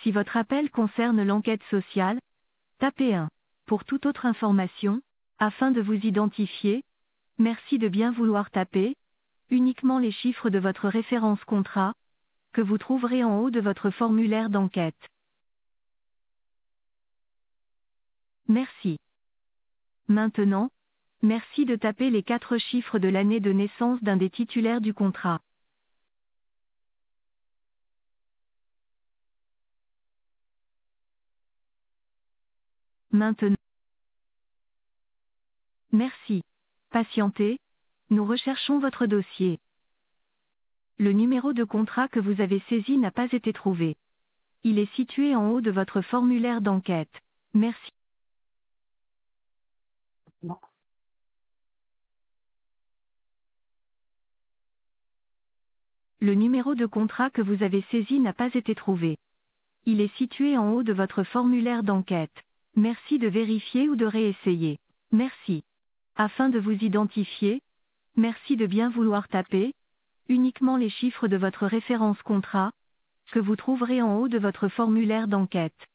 Si votre appel concerne l'enquête sociale, tapez 1. Pour toute autre information, afin de vous identifier, merci de bien vouloir taper uniquement les chiffres de votre référence contrat, que vous trouverez en haut de votre formulaire d'enquête. Merci. Maintenant, merci de taper les 4 chiffres de l'année de naissance d'un des titulaires du contrat. Maintenant. Merci. Patientez, nous recherchons votre dossier. Le numéro de contrat que vous avez saisi n'a pas été trouvé. Il est situé en haut de votre formulaire d'enquête. Merci. Non. Le numéro de contrat que vous avez saisi n'a pas été trouvé. Il est situé en haut de votre formulaire d'enquête. Merci de vérifier ou de réessayer. Merci. Afin de vous identifier, merci de bien vouloir taper uniquement les chiffres de votre référence contrat, que vous trouverez en haut de votre formulaire d'enquête.